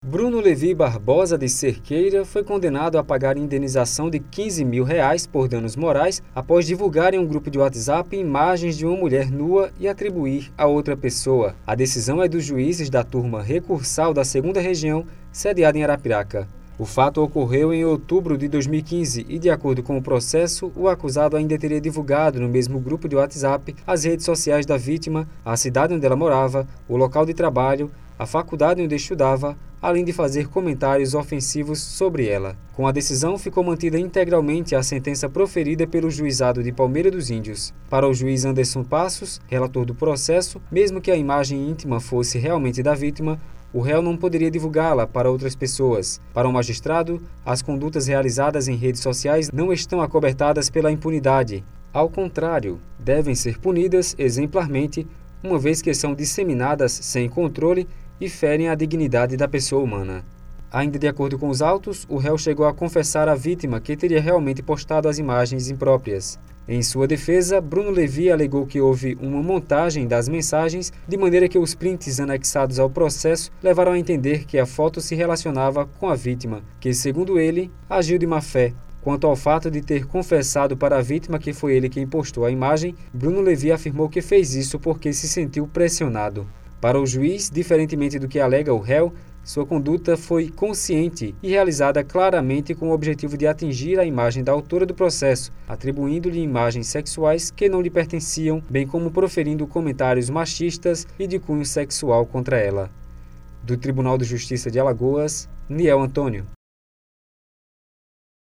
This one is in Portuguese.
Bruno Levi Barbosa de Cerqueira foi condenado a pagar indenização de R$15 mil por danos morais após divulgar em um grupo de WhatsApp imagens de uma mulher nua e atribuir a outra pessoa. A decisão é dos juízes da turma recursal da 2ª Região, sediada em Arapiraca. O fato ocorreu em outubro de 2015 e, de acordo com o processo, o acusado ainda teria divulgado no mesmo grupo de WhatsApp as redes sociais da vítima, a cidade onde ela morava, o local de trabalho, a faculdade onde estudava, além de fazer comentários ofensivos sobre ela. Com a decisão, ficou mantida integralmente a sentença proferida pelo juizado de Palmeira dos Índios. Para o juiz Anderson Passos, relator do processo, mesmo que a imagem íntima fosse realmente da vítima, o réu não poderia divulgá-la para outras pessoas. Para o magistrado, as condutas realizadas em redes sociais não estão acobertadas pela impunidade. Ao contrário, devem ser punidas exemplarmente, uma vez que são disseminadas sem controle e ferem a dignidade da pessoa humana. Ainda de acordo com os autos, o réu chegou a confessar à vítima que teria realmente postado as imagens impróprias. Em sua defesa, Bruno Levi alegou que houve uma montagem das mensagens, de maneira que os prints anexados ao processo levaram a entender que a foto se relacionava com a vítima, que, segundo ele, agiu de má fé. Quanto ao fato de ter confessado para a vítima que foi ele quem postou a imagem, Bruno Levi afirmou que fez isso porque se sentiu pressionado. Para o juiz, diferentemente do que alega o réu, sua conduta foi consciente e realizada claramente com o objetivo de atingir a imagem da autora do processo, atribuindo-lhe imagens sexuais que não lhe pertenciam, bem como proferindo comentários machistas e de cunho sexual contra ela. Do Tribunal de Justiça de Alagoas, Niel Antônio.